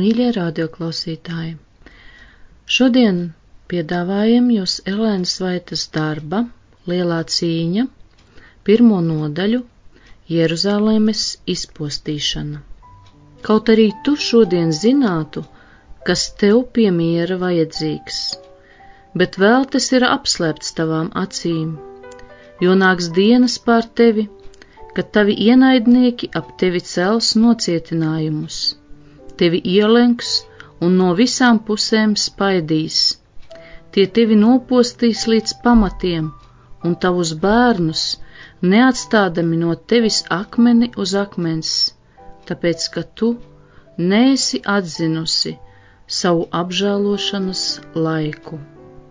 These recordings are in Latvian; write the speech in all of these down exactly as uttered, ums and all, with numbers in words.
Mīļie radioklausītāji, šodien piedāvājam jūs Elēnas Vaitas darba Lielā cīņa, pirmo nodaļu Jeruzalemes izpostīšana. Kaut arī tu šodien zinātu, kas tev pie miera vajadzīgs, bet vēl tas ir apslēpts tavām acīm, jo nāks dienas pār tevi, kad tavi ienaidnieki ap tevi cels nocietinājumus, tevi ielenks un no visām pusēm spaidīs. Tie tevi nopostīs līdz pamatiem un tavus bērnus, neatstādami no tevis akmeni uz akmens, tāpēc, ka tu neesi atzinusi savu apžēlošanas laiku.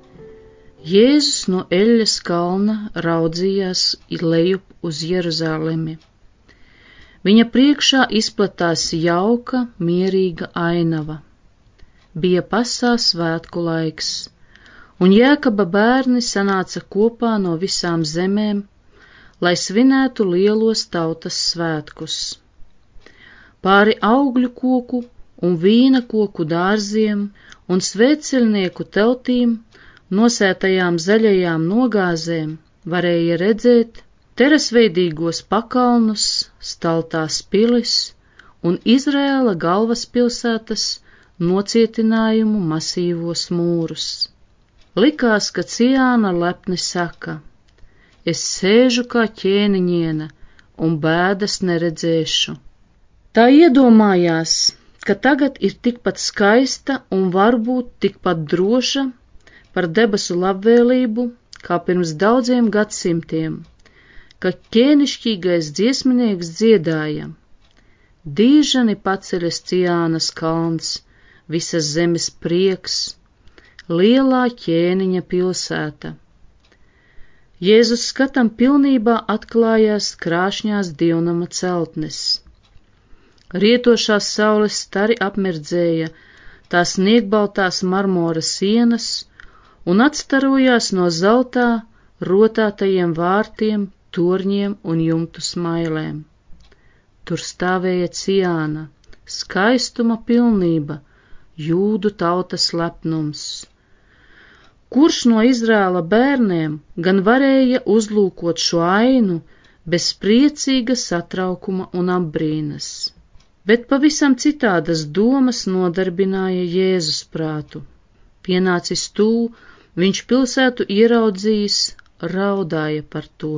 Jēzus no Eļļas kalna raudzījās lejup uz Jeruzalemi. Viņa priekšā izplatās jauka, mierīga ainava. Bija pasā svētku laiks, un Jēkaba bērni sanāca kopā no visām zemēm, lai svinētu lielos tautas svētkus. Pāri augļu koku un vīna koku dārziem un svētceļnieku teltīm, nosētajām zaļajām nogāzēm, varēja redzēt terasveidīgos pakalnus, staltās pilis un Izraēla galvaspilsētas nocietinājumu masīvos mūrus. Likās, ka Ciāna lepni saka: es sēžu kā ķēniņiene un bēdas neredzēšu. Tā iedomājās, ka tagad ir tikpat skaista un varbūt tikpat droša par debesu labvēlību, kā pirms daudziem gadsimtiem, ka ķēnišķīgais dziesminieks dziedāja: dīžani paceļas Ciānas kalns, visas zemes prieks, lielā ķēniņa pilsēta. Jēzus skatam pilnībā atklājās krāšņās dievnama celtnes. Rietošās saules stari apmirdzēja tās sniegbaltās marmora sienas un atstarojās no zeltā rotātajiem vārtiem, torņiem un jumtu smailēm. Tur stāvēja Ciāna, skaistuma pilnība, jūdu tautas lepnums. Kurš no Izrēla bērniem gan varēja uzlūkot šo ainu bez priecīga satraukuma un apbrīnas? Bet pavisam citādas domas nodarbināja Jēzus prātu. Pienācis tūl, viņš pilsētu ieraudzījis, raudāja par to.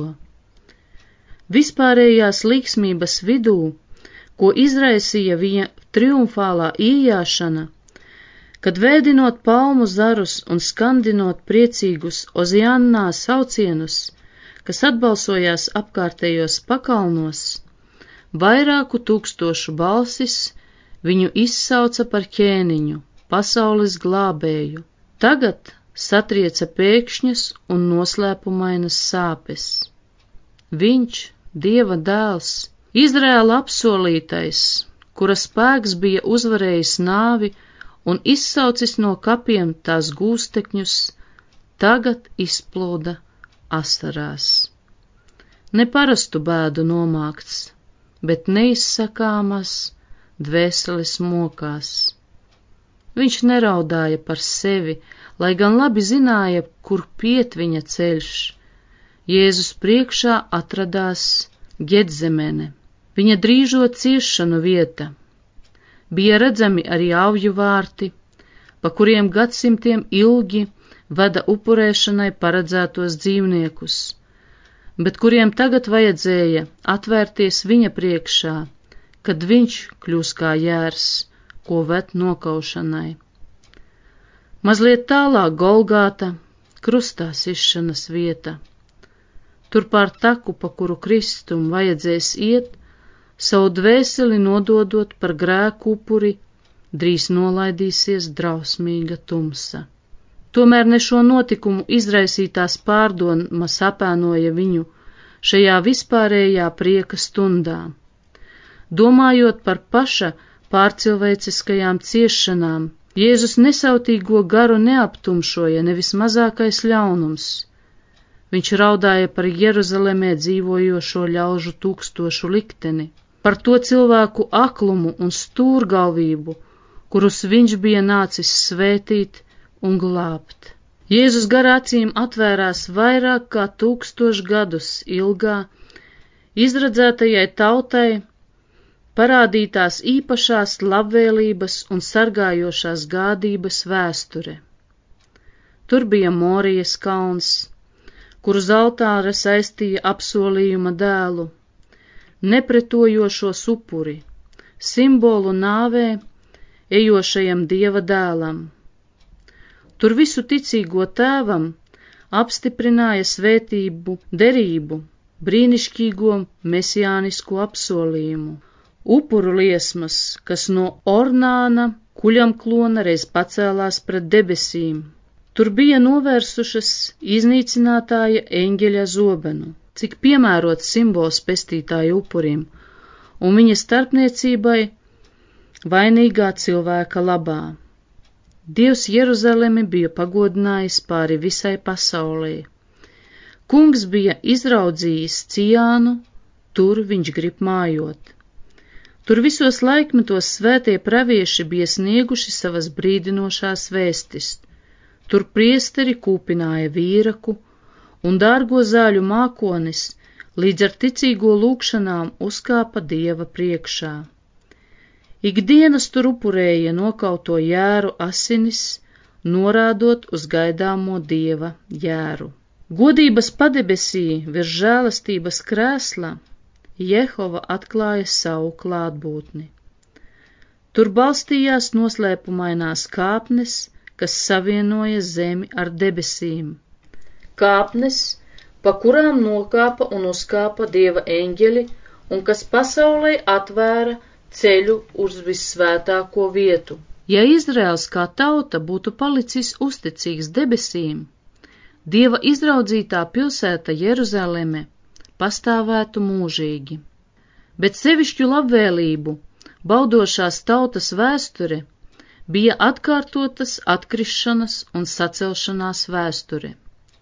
Vispārējās līksmības vidū, ko izraisīja viņa triumfālā iejāšana, kad vēdinot palmu zarus un skandinot priecīgus Oziannā saucienus, kas atbalsojās apkārtējos pakalnos, vairāku tūkstošu balsis viņu izsauca par ķēniņu, pasaules glābēju. Tagad satrieca pēkšņas un noslēpumainas sāpes. Viņš, Dieva dēls, Izraēla apsolītais, kura spēks bija uzvarējis nāvi un izsaucis no kapiem tās gūstekņus, tagad izplūda asarās. Ne parastu bēdu nomākts, bet neizsakāmas dvēseles mokās. Viņš neraudāja par sevi, lai gan labi zināja, kur piet viņa ceļš. Jēzus priekšā atradās Ģedzemene, viņa drīžo ciešanu vieta. Bija redzami arī avju vārti, pa kuriem gadsimtiem ilgi veda upurēšanai paredzētos dzīvniekus, bet kuriem tagad vajadzēja atvērties viņa priekšā, kad viņš kļūs kā jērs, ko ved nokaušanai. Mazliet tālāk Golgāta, krustā sišanas vieta. Tur pār taku, pa kuru Kristum vajadzēs iet, savu dvēseli nododot par grēku upuri, drīz nolaidīsies drausmīga tumsa. Tomēr ne šo notikumu izraisītās pārdomas apēnoja viņu šajā vispārējā prieka stundā. Domājot par paša pārcilvēciskajām ciešanām, Jēzus nesautīgo garu neaptumšoja nevis mazākais ļaunums. Viņš raudāja par Jeruzalemē dzīvojošo ļaužu tūkstošu likteni, par to cilvēku aklumu un stūrgalvību, kurus viņš bija nācis svētīt un glābt. Jēzus gar acīm atvērās vairāk kā tūkstoš gadus ilgā izradzētajai tautai parādītās īpašās labvēlības un sargājošās gādības vēsture. Tur bija Morijas kalns, kur uz altāra saistīja apsolījuma dēlu, nepretojošos upuri, simbolu nāvē, ejošajam Dieva dēlam. Tur visu ticīgo tēvam apstiprināja svētību derību, brīnišķīgo mesijānisko apsolījumu. Upuru liesmas, kas no ornāna kuļam klona reiz pacēlās pret debesīm. Tur bija novērsušas iznīcinātāja eņģeļa zobenu, cik piemērots simbols pestītāja upurim, un viņa starpniecībai vainīgā cilvēka labā. Dievs Jeruzalemi bija pagodinājis pāri visai pasaulē. Kungs bija izraudzījis Ciānu, tur viņš grib mājot. Tur visos laikmetos svētie pravieši bija snieguši savas brīdinošās vēstis. Tur priesteri kūpināja vīraku, un dārgo zāļu mākonis līdz ar ticīgo lūgšanām uzkāpa Dieva priekšā. Ikdienas tur upurēja nokauto jēru asinis, norādot uz gaidāmo Dieva jēru. Godības padebesī virs žēlastības krēsla Jehova atklāja savu klātbūtni. Tur balstījās noslēpumainās kāpnes, kas savienoja zemi ar debesīm. Kāpnes, pa kurām nokāpa un uzkāpa Dieva eņģeļi, un kas pasaulē atvēra ceļu uz vissvētāko vietu. Ja Izraels kā tauta būtu palicis uzticīgs debesīm, Dieva izraudzītā pilsēta Jeruzaleme pastāvētu mūžīgi. Bet sevišķu labvēlību baudošās tautas vēsture bija atkārtotas atkrišanas un sacelšanās vēsture.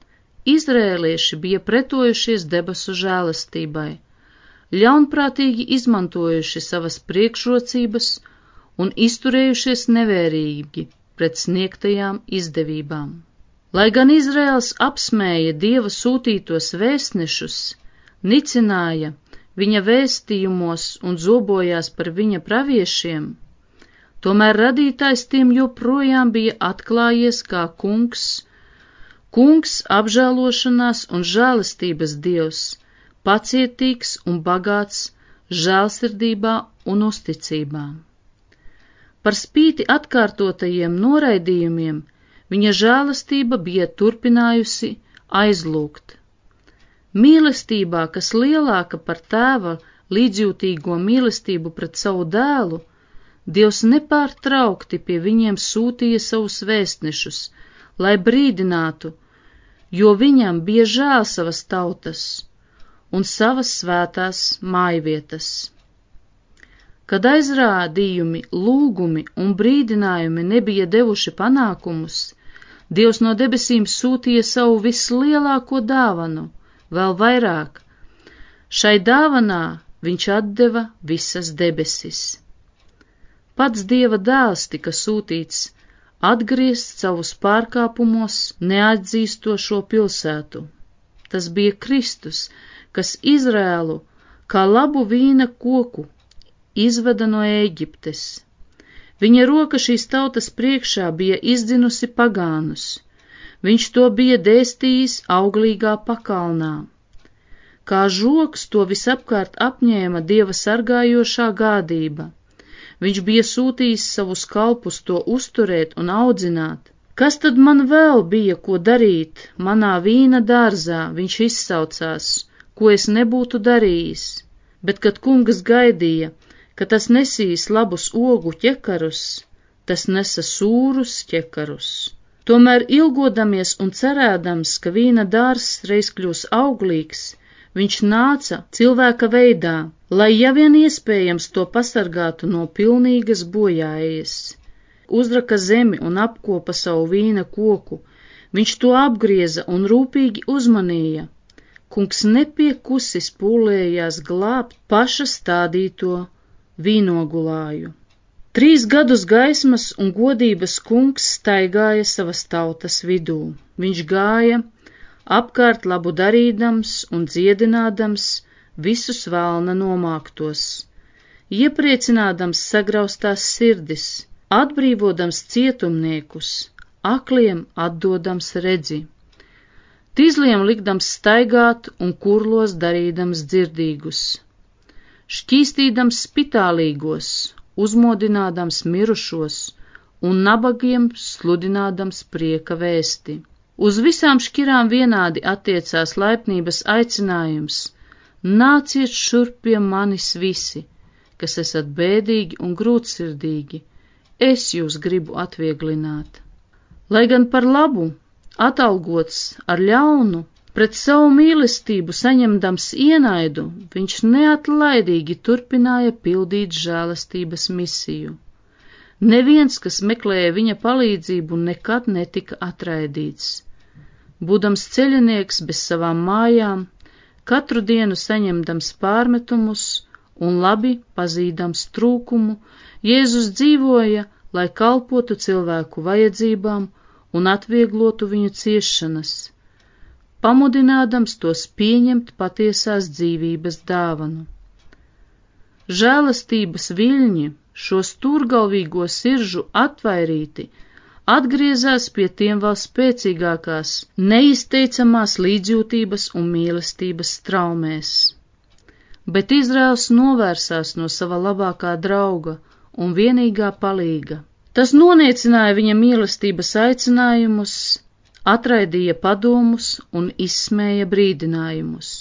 Izrēlieši bija pretojušies debesu žēlastībai, ļaunprātīgi izmantojuši savas priekšrocības un izturējušies nevērīgi pret sniegtajām izdevībām. Lai gan Izraels apsmēja Dieva sūtītos vēstnešus, nicināja viņa vēstījumos un zobojās par viņa praviešiem, tomēr radītājs tiem joprojām bija atklājies kā kungs, kungs apžēlošanās un žēlastības dievs, pacietīgs un bagāts žēlsirdībā un uzticībā. Par spīti atkārtotajiem noraidījumiem viņa žēlastība bija turpinājusi aizlūgt. Mīlestībā, kas lielāka par tēva līdzjūtīgo mīlestību pret savu dēlu, Dievs nepārtraukti pie viņiem sūtīja savus vēstnešus, lai brīdinātu, jo viņam bija žēl savas tautas un savas svētās mājvietas. Kad aizrādījumi, lūgumi un brīdinājumi nebija devuši panākumus, Dievs no debesīm sūtīja savu vislielāko dāvanu, vēl vairāk. Šai dāvanā viņš atdeva visas debesis. Pats Dieva dēls tika sūtīts atgriezt savus pārkāpumos neatzīstošo pilsētu. Tas bija Kristus, kas Izrēlu kā labu vīna koku izveda no Ēģiptes. Viņa roka šīs tautas priekšā bija izdzinusi pagānus. Viņš to bija dēstījis auglīgā pakalnā. Kā žoks to visapkārt apņēma Dieva sargājošā gādība. Viņš bija sūtījis savus kalpus to uzturēt un audzināt. Kas tad man vēl bija ko darīt? Manā vīna dārzā viņš izsaucās, ko es nebūtu darījis. Bet, kad kungs gaidīja, ka tas nesīs labus ogu ķekarus, tas nesa sūrus ķekarus. Tomēr ilgodamies un cerēdams, ka vīna dārzs reiz kļūs auglīgs, viņš nāca cilvēka veidā, lai ja vien iespējams to pasargātu no pilnīgas bojāējas. Uzraka zemi un apkopa savu vīna koku, viņš to apgrieza un rūpīgi uzmanīja. Kungs nepiekusis pūlējās glābt paša stādīto vīnogulāju. Trīs gadus gaismas un godības kungs staigāja savas tautas vidū. Viņš gāja apkārt labu darīdams un dziedinādams visus vēlna nomāktos, iepriecinādams sagraustās sirdis, atbrīvodams cietumniekus, akliem atdodams redzi, tīzliem likdams staigāt un kurlos darīdams dzirdīgus, šķīstīdams spitālīgos, uzmodinādams mirušos un nabagiem sludinādams prieka vēsti. Uz visām šķirām vienādi attiecās laipnības aicinājums: nāciet šurp pie manis visi, kas esat bēdīgi un grūtsirdīgi, es jūs gribu atvieglināt. Lai gan par labu, atalgots ar ļaunu, pret savu mīlestību saņemdams ienaidu, viņš neatlaidīgi turpināja pildīt žēlastības misiju. Neviens, kas meklēja viņa palīdzību, nekad netika atraidīts. Būdams ceļinieks bez savām mājām, katru dienu saņemdams pārmetumus un labi pazīdams trūkumu, Jēzus dzīvoja, lai kalpotu cilvēku vajadzībām un atvieglotu viņu ciešanas, pamudinādams tos pieņemt patiesās dzīvības dāvanu. Žēlastības viļņi, šo stūrgalvīgo siržu atvairīti, atgriezās pie tiem vēl spēcīgākās, neizteicamās līdzjūtības un mīlestības straumēs. Bet Izraels novērsās no sava labākā drauga un vienīgā palīga. Tas noniecināja viņa mīlestības aicinājumus, atraidīja padomus un izsmēja brīdinājumus.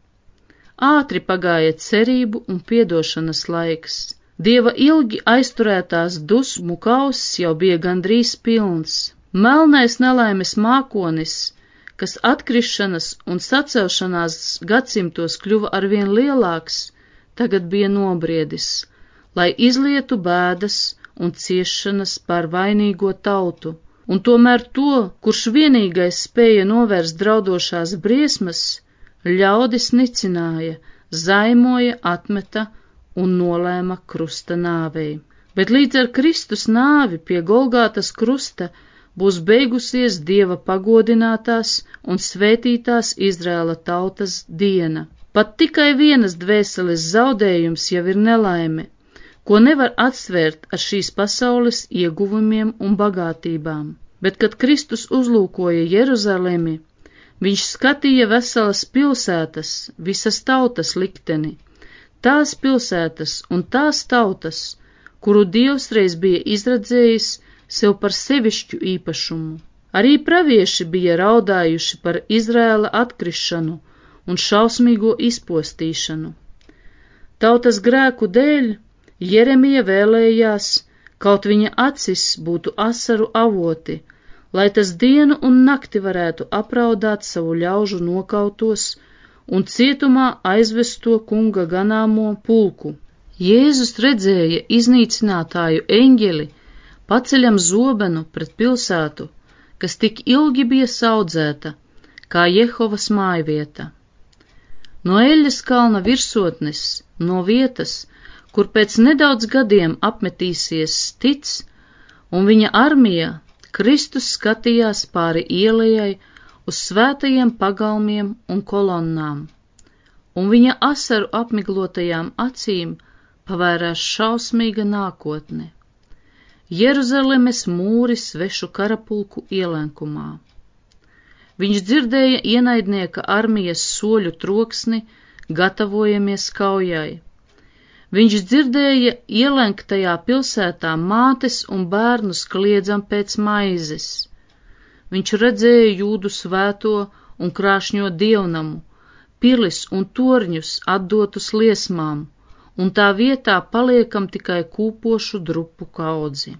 Ātri pagāja cerību un piedošanas laiks. Dieva ilgi aizturētās dusmu kauss jau bija gandrīz pilns. Melnais nelaimes mākonis, kas atkrišanas un sacelšanās gadsimtos kļuva arvien lielāks, tagad bija nobriedis, lai izlietu bēdas un ciešanas par vainīgo tautu, un tomēr to, kurš vienīgais spēja novērst draudošās briesmas, ļaudis nicināja, zaimoja, atmeta un nolēma krusta nāvei. Bet līdz ar Kristus nāvi pie Golgātas krusta būs beigusies Dieva pagodinātās un svētītās Izraēla tautas diena. Pat tikai vienas dvēseles zaudējums jau ir nelaime, ko nevar atsvērt ar šīs pasaules ieguvumiem un bagātībām. Bet, kad Kristus uzlūkoja Jeruzalemi, viņš skatīja veselas pilsētas, visas tautas likteni, tās pilsētas un tās tautas, kuru Dievs reiz bija izradzējis sev par sevišķu īpašumu. Arī pravieši bija raudājuši par Izraēla atkrišanu un šausmīgo izpostīšanu. Tautas grēku dēļ Jeremija vēlējās, kaut viņa acis būtu asaru avoti, lai tas dienu un nakti varētu apraudāt savu ļaužu nokautos un cietumā aizvesto kunga ganāmo pulku. Jēzus redzēja iznīcinātāju eņģeli paceļam zobenu pret pilsētu, kas tik ilgi bija saudzēta, kā Jehovas mājvieta. No Eļas kalna virsotnes, no vietas, kur pēc nedaudz gadiem apmetīsies tic, un viņa armija, Kristus skatījās pāri ielejai uz svētajiem pagalmiem un kolonnām, un viņa asaru apmiglotajām acīm pavērās šausmīga nākotne. Jeruzalemes mūri svešu karapulku ielenkumā. Viņš dzirdēja ienaidnieka armijas soļu troksni, gatavojamies kaujai. Viņš dzirdēja ielenktajā pilsētā mātes un bērnus kliedzam pēc maizes. Viņš redzēja jūdu svēto un krāšņo dievnamu, pilis un torņus atdotus liesmām, un tā vietā paliekam tikai kūpošu drupu kaudzi.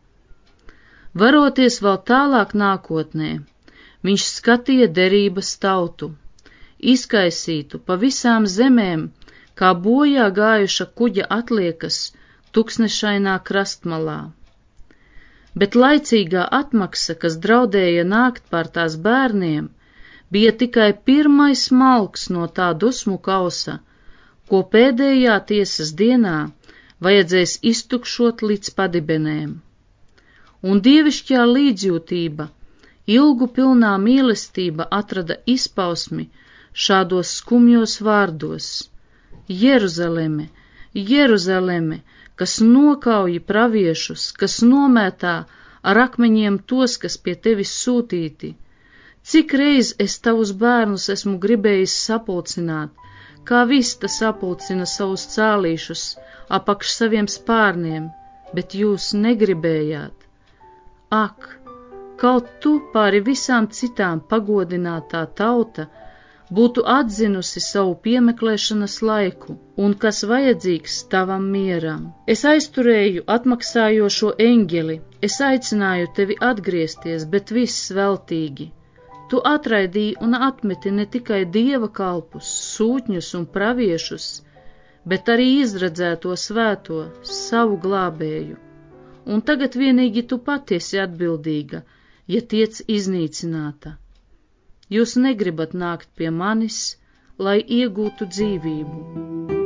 Varoties vēl tālāk nākotnē, viņš skatīja derības tautu, izkaisītu pa visām zemēm, kā bojā gājuša kuģa atliekas tuksnešainā krastmalā. Bet laicīgā atmaksa, kas draudēja nākt pār tās bērniem, bija tikai pirmais malks no tā dusmu kausa, ko pēdējā tiesas dienā vajadzēs iztukšot līdz padibenēm. Un dievišķā līdzjūtība, ilgu pilnā mīlestība atrada izpausmi šādos skumjos vārdos: Jeruzaleme, Jeruzaleme, kas nokauj praviešus, kas nomētā ar akmeņiem tos, kas pie tevis sūtīti. Cik reiz es tavus bērnus esmu gribējis sapulcināt, kā vista sapulcina savus cālīšus apakš saviem spārniem, bet jūs negribējāt. Ak, kaut tu pāri visām citām pagodinātā tauta būtu atzinusi savu piemeklēšanas laiku un kas vajadzīgs tavam mieram. Es aizturēju atmaksājošo eņģeli, es aicināju tevi atgriezties, bet viss veltīgi. Tu atraidīji un atmeti ne tikai dieva kalpus, sūtņus un praviešus, bet arī izredzēto svēto, savu glābēju. Un tagad vienīgi tu pati esi atbildīga, ja tiec iznīcināta. Jūs negribat nākt pie manis, lai iegūtu dzīvību.